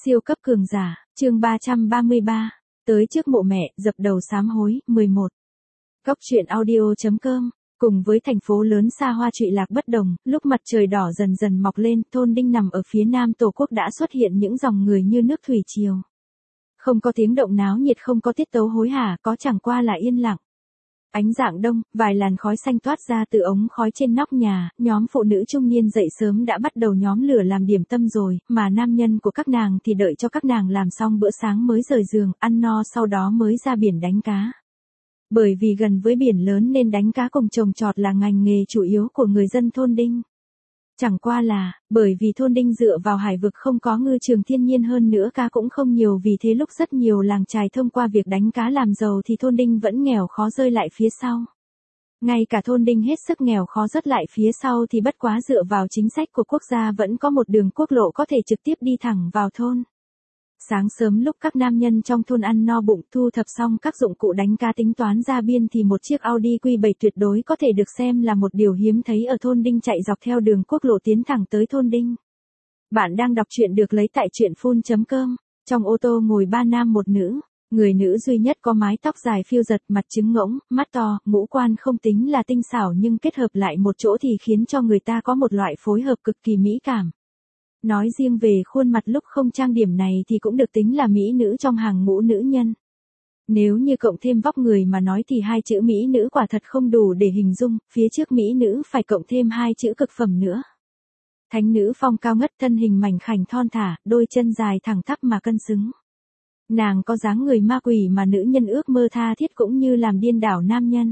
Siêu cấp cường giả, chương 333, tới trước mộ mẹ, dập đầu sám hối, 11. Góc truyện audio.com, cùng với thành phố lớn xa hoa trụy lạc bất đồng, lúc mặt trời đỏ dần dần mọc lên, thôn Đinh nằm ở phía nam Tổ quốc đã xuất hiện những dòng người như nước thủy triều. Không có tiếng động náo nhiệt, không có tiết tấu hối hả, có chẳng qua là yên lặng. Ánh rạng đông, vài làn khói xanh toát ra từ ống khói trên nóc nhà, nhóm phụ nữ trung niên dậy sớm đã bắt đầu nhóm lửa làm điểm tâm rồi, mà nam nhân của các nàng thì đợi cho các nàng làm xong bữa sáng mới rời giường, ăn no sau đó mới ra biển đánh cá. Bởi vì gần với biển lớn nên đánh cá cùng trồng trọt là ngành nghề chủ yếu của người dân thôn Đinh. Chẳng qua là, bởi vì thôn Đinh dựa vào hải vực không có ngư trường thiên nhiên, hơn nữa cá cũng không nhiều, vì thế lúc rất nhiều làng chài thông qua việc đánh cá làm giàu thì thôn Đinh vẫn nghèo khó rơi lại phía sau. Ngay cả thôn Đinh hết sức nghèo khó rớt lại phía sau thì bất quá dựa vào chính sách của quốc gia vẫn có một đường quốc lộ có thể trực tiếp đi thẳng vào thôn. Sáng sớm lúc các nam nhân trong thôn ăn no bụng thu thập xong các dụng cụ đánh cá tính toán ra biên thì một chiếc Audi Q7 tuyệt đối có thể được xem là một điều hiếm thấy ở thôn Đinh chạy dọc theo đường quốc lộ tiến thẳng tới thôn Đinh. Bạn đang đọc truyện được lấy tại truyện.com. Trong ô tô ngồi 3 nam một nữ. Người nữ duy nhất có mái tóc dài phiêu giật, mặt trứng ngỗng, mắt to, ngũ quan không tính là tinh xảo nhưng kết hợp lại một chỗ thì khiến cho người ta có một loại phối hợp cực kỳ mỹ cảm. Nói riêng về khuôn mặt lúc không trang điểm này thì cũng được tính là mỹ nữ trong hàng ngũ nữ nhân. Nếu như cộng thêm vóc người mà nói thì hai chữ mỹ nữ quả thật không đủ để hình dung, phía trước mỹ nữ phải cộng thêm hai chữ cực phẩm nữa. Thánh nữ phong cao ngất, thân hình mảnh khảnh thon thả, đôi chân dài thẳng tắp mà cân xứng. Nàng có dáng người ma quỷ mà nữ nhân ước mơ tha thiết cũng như làm điên đảo nam nhân.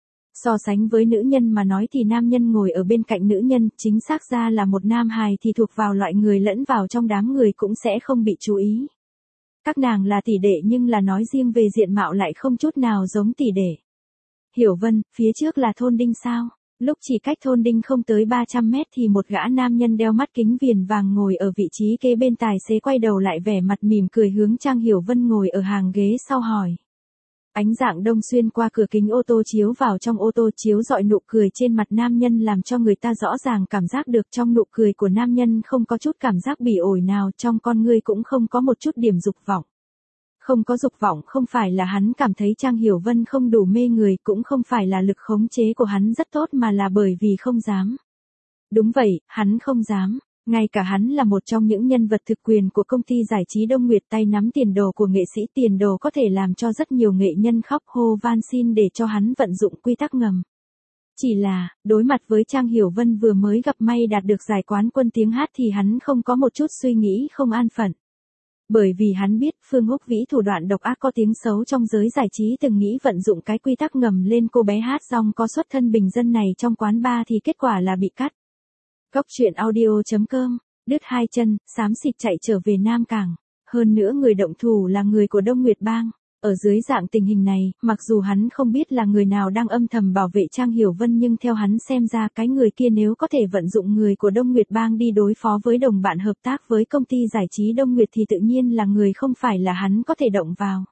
So sánh với nữ nhân mà nói thì nam nhân ngồi ở bên cạnh nữ nhân, chính xác ra là một nam hài thì thuộc vào loại người lẫn vào trong đám người cũng sẽ không bị chú ý. Các nàng là tỷ đệ nhưng là nói riêng về diện mạo lại không chút nào giống tỷ đệ. Hiểu Vân, phía trước là thôn Đinh sao? Lúc chỉ cách thôn Đinh không tới 300 mét thì một gã nam nhân đeo mắt kính viền vàng ngồi ở vị trí kế bên tài xế quay đầu lại vẻ mặt mỉm cười hướng Trang Hiểu Vân ngồi ở hàng ghế sau hỏi. Ánh rạng đông xuyên qua cửa kính ô tô chiếu vào trong ô tô, chiếu rọi nụ cười trên mặt nam nhân làm cho người ta rõ ràng cảm giác được trong nụ cười của nam nhân không có chút cảm giác bỉ ổi nào, trong con ngươi cũng không có một chút điểm dục vọng. Không có dục vọng không phải là hắn cảm thấy Trang Hiểu Vân không đủ mê người, cũng không phải là lực khống chế của hắn rất tốt mà là bởi vì không dám. Đúng vậy, hắn không dám. Ngay cả hắn là một trong những nhân vật thực quyền của công ty giải trí Đông Nguyệt, tay nắm tiền đồ của nghệ sĩ, tiền đồ có thể làm cho rất nhiều nghệ nhân khóc hô van xin để cho hắn vận dụng quy tắc ngầm. Chỉ là, đối mặt với Trang Hiểu Vân vừa mới gặp may đạt được giải quán quân tiếng hát thì hắn không có một chút suy nghĩ không an phận. Bởi vì hắn biết Phương Húc Vĩ thủ đoạn độc ác có tiếng xấu trong giới giải trí, từng nghĩ vận dụng cái quy tắc ngầm lên cô bé hát rong có xuất thân bình dân này trong quán bar thì kết quả là bị cắt. Góc truyện audio.com, đứt hai chân, xám xịt chạy trở về Nam Cảng. Hơn nữa người động thủ là người của Đông Nguyệt Bang. Ở dưới dạng tình hình này, mặc dù hắn không biết là người nào đang âm thầm bảo vệ Trang Hiểu Vân nhưng theo hắn xem ra cái người kia nếu có thể vận dụng người của Đông Nguyệt Bang đi đối phó với đồng bạn hợp tác với công ty giải trí Đông Nguyệt thì tự nhiên là người không phải là hắn có thể động vào.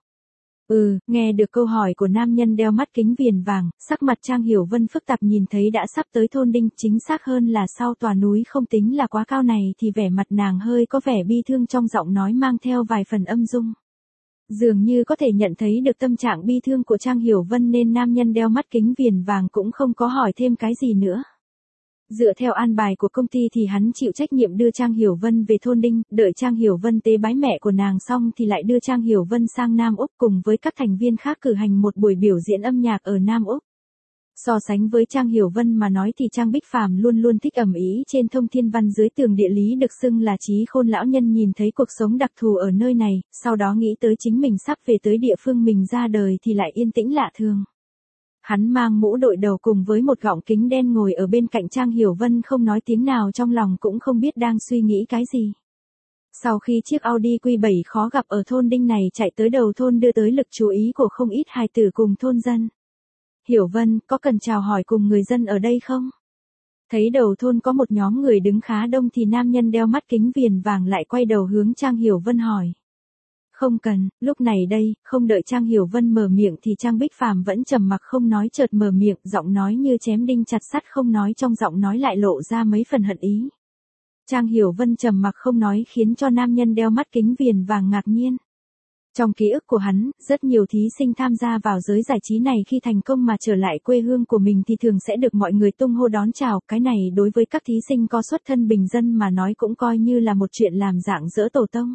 Nghe được câu hỏi của nam nhân đeo mắt kính viền vàng, sắc mặt Trang Hiểu Vân phức tạp, nhìn thấy đã sắp tới thôn Đinh, chính xác hơn là sau tòa núi không tính là quá cao này thì vẻ mặt nàng hơi có vẻ bi thương, trong giọng nói mang theo vài phần âm dung. Dường như có thể nhận thấy được tâm trạng bi thương của Trang Hiểu Vân nên nam nhân đeo mắt kính viền vàng cũng không có hỏi thêm cái gì nữa. Dựa theo an bài của công ty thì hắn chịu trách nhiệm đưa Trang Hiểu Vân về thôn Đinh, đợi Trang Hiểu Vân tế bái mẹ của nàng xong thì lại đưa Trang Hiểu Vân sang Nam Úc cùng với các thành viên khác cử hành một buổi biểu diễn âm nhạc ở Nam Úc. So sánh với Trang Hiểu Vân mà nói thì Trang Bích Phàm luôn luôn thích ầm ĩ trên thông thiên văn dưới tường địa lý, được xưng là trí khôn lão nhân, nhìn thấy cuộc sống đặc thù ở nơi này, sau đó nghĩ tới chính mình sắp về tới địa phương mình ra đời thì lại yên tĩnh lạ thường. Hắn mang mũ đội đầu cùng với một gọng kính đen ngồi ở bên cạnh Trang Hiểu Vân không nói tiếng nào, trong lòng cũng không biết đang suy nghĩ cái gì. Sau khi chiếc Audi Q7 khó gặp ở thôn Đinh này chạy tới đầu thôn đưa tới lực chú ý của không ít hài tử cùng thôn dân. Hiểu Vân, có cần chào hỏi cùng người dân ở đây không? Thấy đầu thôn có một nhóm người đứng khá đông thì nam nhân đeo mắt kính viền vàng lại quay đầu hướng Trang Hiểu Vân hỏi. Không cần, lúc này đây, không đợi Trang Hiểu Vân mở miệng thì Trang Bích Phàm vẫn trầm mặc không nói, chợt mở miệng, giọng nói như chém đinh chặt sắt, không nói trong giọng nói lại lộ ra mấy phần hận ý. Trang Hiểu Vân trầm mặc không nói khiến cho nam nhân đeo mắt kính viền vàng ngạc nhiên. Trong ký ức của hắn, rất nhiều thí sinh tham gia vào giới giải trí này khi thành công mà trở lại quê hương của mình thì thường sẽ được mọi người tung hô đón chào. Cái này đối với các thí sinh có xuất thân bình dân mà nói cũng coi như là một chuyện làm rạng rỡ tổ tông.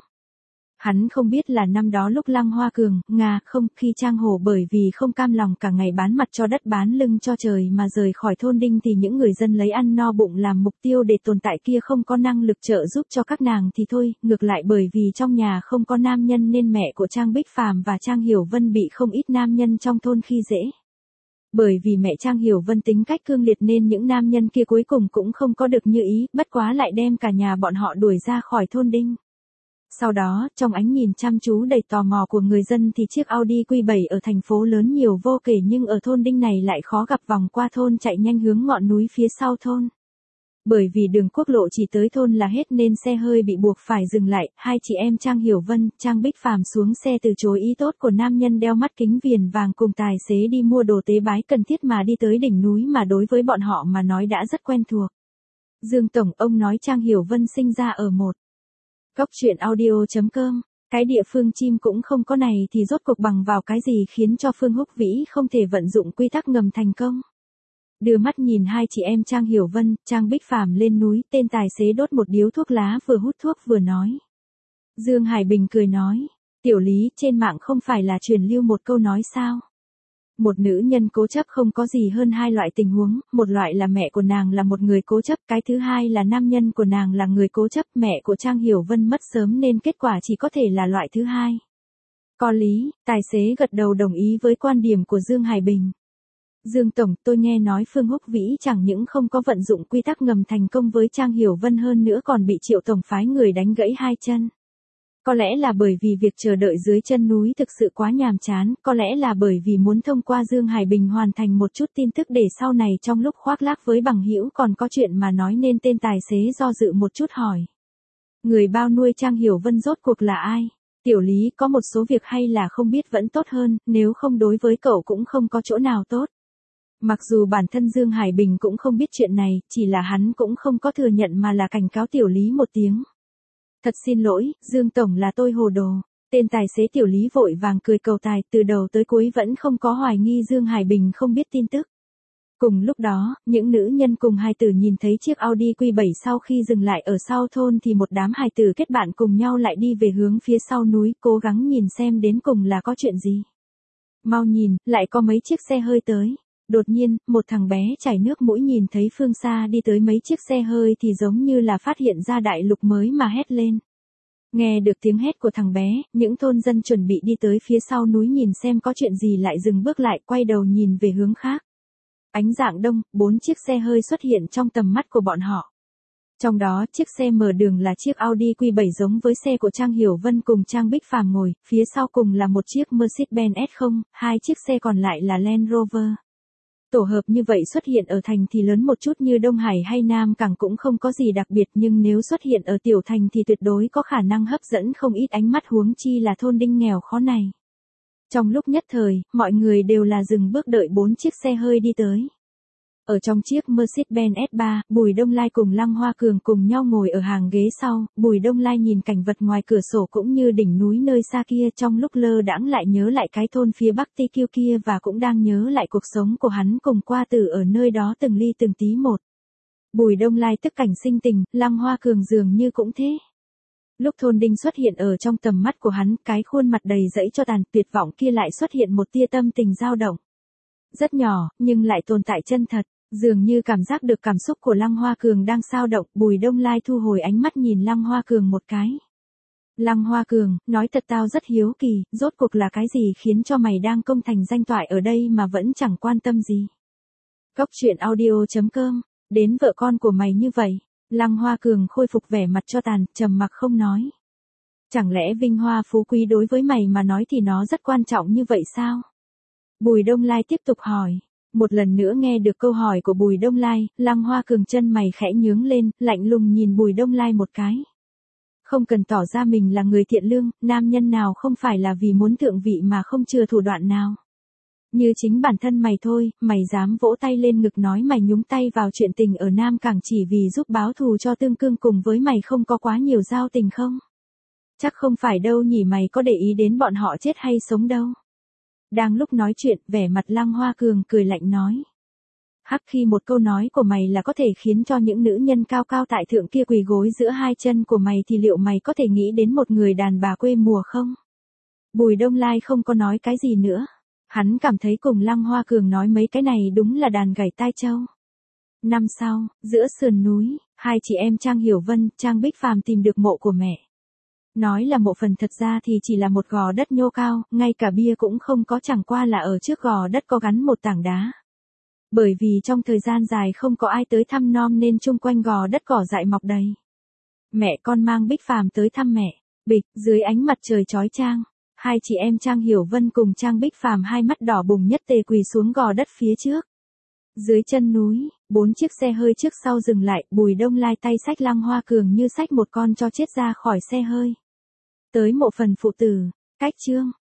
Hắn không biết là năm đó lúc Lăng Hoa Cường, khi Trang Hổ bởi vì không cam lòng cả ngày bán mặt cho đất bán lưng cho trời mà rời khỏi thôn Đinh thì những người dân lấy ăn no bụng làm mục tiêu để tồn tại kia không có năng lực trợ giúp cho các nàng thì thôi, ngược lại bởi vì trong nhà không có nam nhân nên mẹ của Trang Bích Phàm và Trang Hiểu Vân bị không ít nam nhân trong thôn khi dễ. Bởi vì mẹ Trang Hiểu Vân tính cách cương liệt nên những nam nhân kia cuối cùng cũng không có được như ý, bất quá lại đem cả nhà bọn họ đuổi ra khỏi thôn Đinh. Sau đó, trong ánh nhìn chăm chú đầy tò mò của người dân thì chiếc Audi Q7 ở thành phố lớn nhiều vô kể nhưng ở thôn Đinh này lại khó gặp vòng qua thôn chạy nhanh hướng ngọn núi phía sau thôn. Bởi vì đường quốc lộ chỉ tới thôn là hết nên xe hơi bị buộc phải dừng lại, hai chị em Trang Hiểu Vân, Trang Bích Phàm xuống xe từ chối ý tốt của nam nhân đeo mắt kính viền vàng cùng tài xế đi mua đồ tế bái cần thiết mà đi tới đỉnh núi mà đối với bọn họ mà nói đã rất quen thuộc. Dương Tổng, ông nói Trang Hiểu Vân sinh ra ở một Góc truyện audio.com, cái địa phương chim cũng không có này thì rốt cuộc bằng vào cái gì khiến cho Phương Húc Vĩ không thể vận dụng quy tắc ngầm thành công. Đưa mắt nhìn hai chị em Trang Hiểu Vân, Trang Bích Phàm lên núi, tên tài xế đốt một điếu thuốc lá vừa hút thuốc vừa nói. Dương Hải Bình cười nói, tiểu Lý, trên mạng không phải là truyền lưu một câu nói sao? Một nữ nhân cố chấp không có gì hơn hai loại tình huống, một loại là mẹ của nàng là một người cố chấp, cái thứ hai là nam nhân của nàng là người cố chấp, mẹ của Trang Hiểu Vân mất sớm nên kết quả chỉ có thể là loại thứ hai. Có lý, tài xế gật đầu đồng ý với quan điểm của Dương Hải Bình. Dương Tổng, tôi nghe nói Phương Húc Vĩ chẳng những không có vận dụng quy tắc ngầm thành công với Trang Hiểu Vân hơn nữa còn bị Triệu Tổng phái người đánh gãy hai chân. Có lẽ là bởi vì việc chờ đợi dưới chân núi thực sự quá nhàm chán, có lẽ là bởi vì muốn thông qua Dương Hải Bình hoàn thành một chút tin tức để sau này trong lúc khoác lác với bằng hữu còn có chuyện mà nói nên tên tài xế do dự một chút hỏi. Người bao nuôi Trang Hiểu Vân rốt cuộc là ai? Tiểu Lý, có một số việc hay là không biết vẫn tốt hơn, nếu không đối với cậu cũng không có chỗ nào tốt. Mặc dù bản thân Dương Hải Bình cũng không biết chuyện này, chỉ là hắn cũng không có thừa nhận mà là cảnh cáo Tiểu Lý một tiếng. Thật xin lỗi, Dương Tổng là tôi hồ đồ. Tên tài xế Tiểu Lý vội vàng cười cầu tài, từ đầu tới cuối vẫn không có hoài nghi Dương Hải Bình không biết tin tức. Cùng lúc đó, những nữ nhân cùng hài tử nhìn thấy chiếc Audi Q7 sau khi dừng lại ở sau thôn thì một đám hài tử kết bạn cùng nhau lại đi về hướng phía sau núi, cố gắng nhìn xem đến cùng là có chuyện gì. Mau nhìn, lại có mấy chiếc xe hơi tới. Đột nhiên, một thằng bé chảy nước mũi nhìn thấy phương xa đi tới mấy chiếc xe hơi thì giống như là phát hiện ra đại lục mới mà hét lên. Nghe được tiếng hét của thằng bé, những thôn dân chuẩn bị đi tới phía sau núi nhìn xem có chuyện gì lại dừng bước lại quay đầu nhìn về hướng khác. Ánh rạng đông, 4 chiếc xe hơi xuất hiện trong tầm mắt của bọn họ. Trong đó, chiếc xe mở đường là chiếc Audi Q7 giống với xe của Trang Hiểu Vân cùng Trang Bích Phàm ngồi, phía sau cùng là một chiếc Mercedes-Benz S0, hai chiếc xe còn lại là Land Rover. Tổ hợp như vậy xuất hiện ở thành thì lớn một chút như Đông Hải hay Nam Cảng cũng không có gì đặc biệt nhưng nếu xuất hiện ở tiểu thành thì tuyệt đối có khả năng hấp dẫn không ít ánh mắt huống chi là thôn Đinh nghèo khó này. Trong lúc nhất thời, mọi người đều là dừng bước đợi 4 chiếc xe hơi đi tới. Ở trong chiếc Mercedes-Benz S3, Bùi Đông Lai cùng Lăng Hoa Cường cùng nhau ngồi ở hàng ghế sau, Bùi Đông Lai nhìn cảnh vật ngoài cửa sổ cũng như đỉnh núi nơi xa kia trong lúc lơ đãng lại nhớ lại cái thôn phía Bắc Ti Kiêu kia và cũng đang nhớ lại cuộc sống của hắn cùng qua từ ở nơi đó từng ly từng tí một. Bùi Đông Lai tức cảnh sinh tình, Lăng Hoa Cường dường như cũng thế. Lúc thôn Đinh xuất hiện ở trong tầm mắt của hắn, cái khuôn mặt đầy dẫy cho tàn tuyệt vọng kia lại xuất hiện một tia tâm tình dao động. Rất nhỏ, nhưng lại tồn tại chân thật. Dường như cảm giác được cảm xúc của Lăng Hoa Cường đang xao động, Bùi Đông Lai thu hồi ánh mắt nhìn Lăng Hoa Cường một cái. Lăng Hoa Cường, nói thật tao rất hiếu kỳ, rốt cuộc là cái gì khiến cho mày đang công thành danh toại ở đây mà vẫn chẳng quan tâm gì. Góc truyện audio.com, đến vợ con của mày như vậy. Lăng Hoa Cường khôi phục vẻ mặt cho tàn, trầm mặc không nói. Chẳng lẽ vinh hoa phú quý đối với mày mà nói thì nó rất quan trọng như vậy sao? Bùi Đông Lai tiếp tục hỏi. Một lần nữa nghe được câu hỏi của Bùi Đông Lai, Lăng Hoa Cường chân mày khẽ nhướng lên, lạnh lùng nhìn Bùi Đông Lai một cái. Không cần tỏ ra mình là người thiện lương, nam nhân nào không phải là vì muốn thượng vị mà không chừa thủ đoạn nào. Như chính bản thân mày thôi, mày dám vỗ tay lên ngực nói mày nhúng tay vào chuyện tình ở Nam Cảng chỉ vì giúp báo thù cho Tương Cương cùng với mày không có quá nhiều giao tình không? Chắc không phải đâu nhỉ, mày có để ý đến bọn họ chết hay sống đâu. Đang lúc nói chuyện, vẻ mặt Lăng Hoa Cường cười lạnh nói. Hắc, khi một câu nói của mày là có thể khiến cho những nữ nhân cao cao tại thượng kia quỳ gối giữa hai chân của mày thì liệu mày có thể nghĩ đến một người đàn bà quê mùa không? Bùi Đông Lai không có nói cái gì nữa. Hắn cảm thấy cùng Lăng Hoa Cường nói mấy cái này đúng là đàn gảy tai trâu. Năm sau, giữa sườn núi, hai chị em Trang Hiểu Vân, Trang Bích Phàm tìm được mộ của mẹ. Nói là mộ phần thật ra thì chỉ là một gò đất nhô cao, ngay cả bia cũng không có, chẳng qua là ở trước gò đất có gắn một tảng đá. Bởi vì trong thời gian dài không có ai tới thăm nom nên chung quanh gò đất cỏ dại mọc đầy. Mẹ con mang Bích Phàm tới thăm mẹ. Bịch, dưới ánh mặt trời chói chang, hai chị em Trang Hiểu Vân cùng Trang Bích Phàm hai mắt đỏ bừng nhất tề quỳ xuống gò đất phía trước. Dưới chân núi, 4 chiếc xe hơi trước sau dừng lại, Bùi Đông Lai tay xách Lăng Hoa Cường như xách một con cho chết ra khỏi xe hơi. Tới mộ phần phụ tử, cách chương.